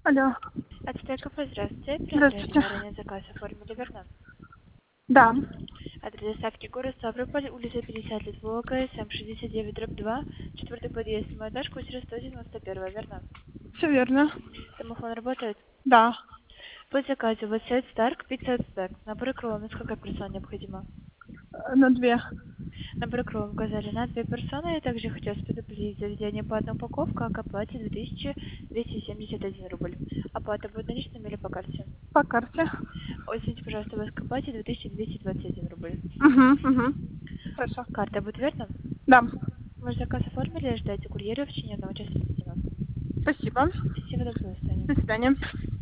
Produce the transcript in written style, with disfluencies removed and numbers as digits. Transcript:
Алло. Отстой кафе, здравствуйте. Здравствуйте. Ранее заказ оформили, верно? Да. Адрес доставки город Ставрополь, улица 50 лет Волга, СМ 69/2, четвертый подъезд, моя дашь, квартира 191, верно? Все верно. Домофон работает? Да. По заказу вот сет Старк, пицца Старк. Набор крова, на сколько персон необходимо? На 2. Набор крова указали на 2 персоны. Я также хотела предупредить заведение по одной упаковке, к оплате 2271 рубль. Оплата будет наличными или по карте? По карте. Ой, извините, пожалуйста, у вас к оплате 2221 рубль. Угу. Хорошо. Карта будет верно? Да. Ваш заказ оформили, ждайте курьера в течение 1 часа. Спасибо. Всего доброго, до свидания. До свидания.